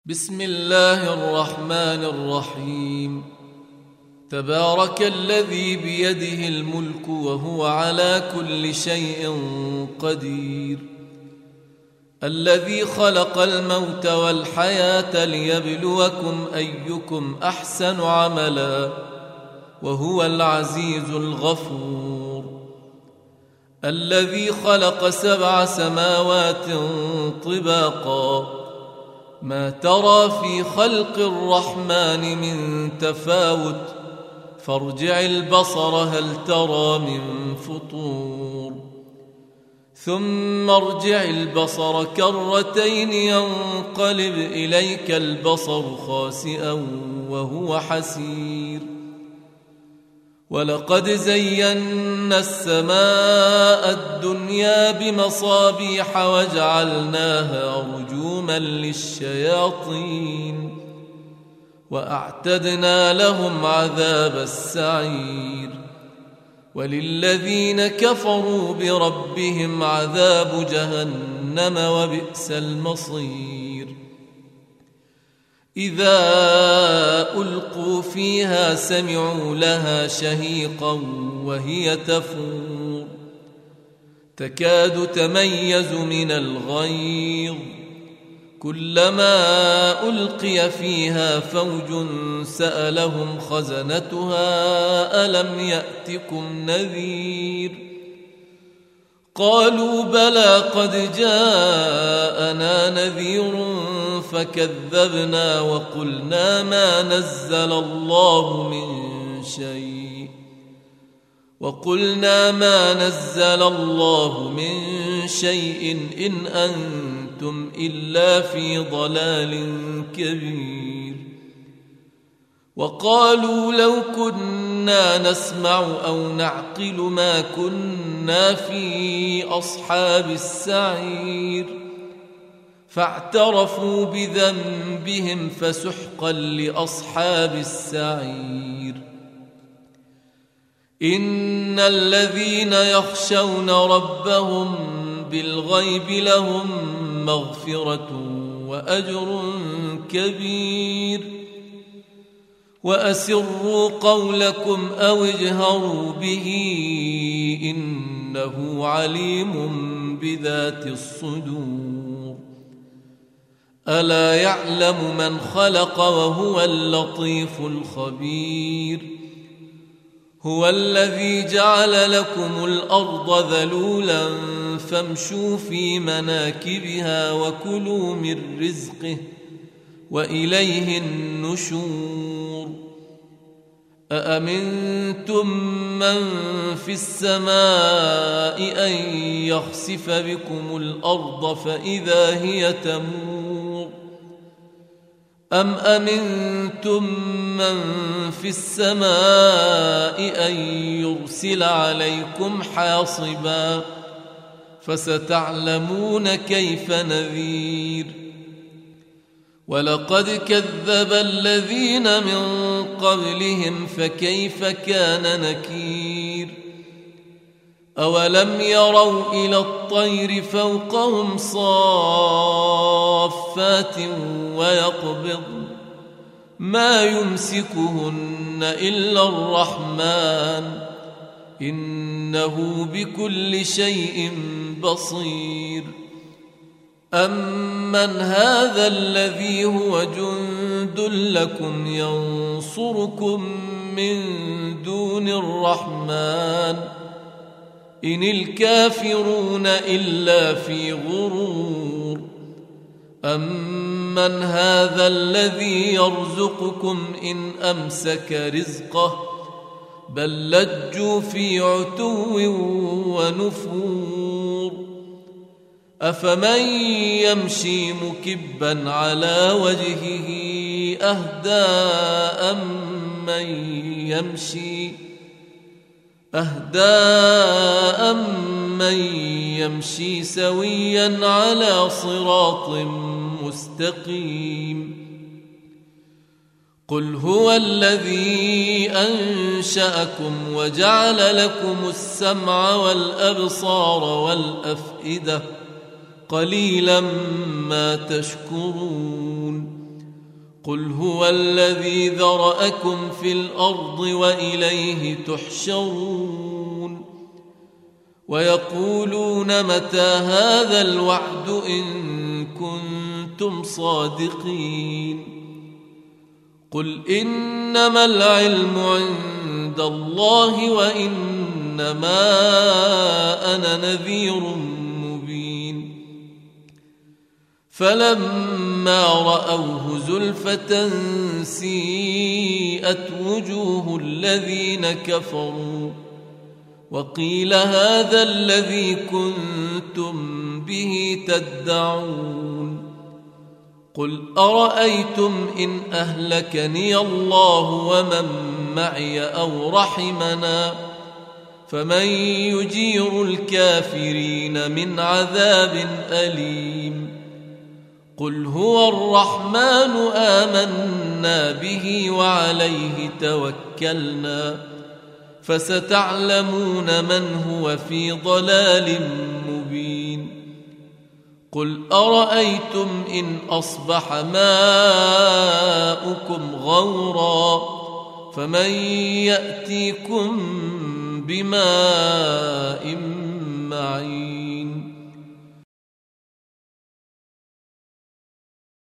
بسم الله الرحمن الرحيم. تبارك الذي بيده الملك وهو على كل شيء قدير، الذي خلق الموت والحياة ليبلوكم أيكم أحسن عملا وهو العزيز الغفور، الذي خلق 7 سماوات طباقا، ما ترى في خلق الرحمن من تفاوت، فارجع البصر هل ترى من فطور، ثم ارجع البصر كرتين ينقلب إليك البصر خاسئا وهو حسير، ولقد زينا السماء الدنيا بمصابيح وجعلناها رجوما للشياطين وأعتدنا لهم عذاب السعير، وللذين كفروا بربهم عذاب جهنم وبئس المصير. إذا ألقوا فيها سمعوا لها شهيقا وهي تفور، تكاد تميز من الغيظ، كلما ألقي فيها فوج سألهم خزنتها ألم يأتكم نذير، قالوا بلى قد جاءنا نذير فكذبنا وقلنا ما نزل الله من شيء إن أنتم إلا في ضلال كبير. وقالوا لو كنا نسمع أو نعقل ما كنا في أصحاب السعير، فاعترفوا بذنبهم فسحقا لأصحاب السعير. إن الذين يخشون ربهم بالغيب لهم مغفرة وأجر كبير، وأسروا قولكم أو اجهروا به إنه عليم بذات الصدور. ألا يعلم من خلق وهو اللطيف الخبير. هو الذي جعل لكم الأرض ذلولا فامشوا في مناكبها وكلوا من رزقه وإليه النشور. أأمنتم من في السماء أن يخسف بكم الأرض فإذا هي تمور، أم أمنتم من في السماء أن يرسل عليكم حاصبا، فستعلمون كيف نذير. ولقد كذب الذين من قبلهم فكيف كان نكير. أولم يروا إلى الطير فوقهم صافات ويقبضن ما يمسكهن إلا الرحمن إنه بكل شيء بصير. أمن هذا الذي هو جند لكم ينصركم من دون الرحمن إن الكافرون إلا في غرور. أمن هذا الذي يرزقكم إن أمسك رزقه بل لجوا في عتو ونفور. أفمن يمشي مكبا على وجهه أهدى أمن يمشي سويا على صراط مستقيم. قل هو الذي أنشأكم وجعل لكم السمع والأبصار والأفئدة قليلا ما تشكرون. قل هو الذي ذرأكم في الأرض وإليه تحشرون ويقولون متى هذا الوعد إن كنتم صادقين قل إنما العلم عند الله وإنما أنا نذير مبين فلما رأوه زلفة سيئت وجوه الذين كفروا وقيل هذا الذي كنتم به تدعون قل أرأيتم إن أهلكني الله ومن معي أو رحمنا فمن يجير الكافرين من عذاب أليم قل هو الرحمن آمنا به وعليه توكلنا فستعلمون من هو في ضلال مبين قل أرأيتم إن أصبح ماؤكم غورا فمن يأتيكم بماء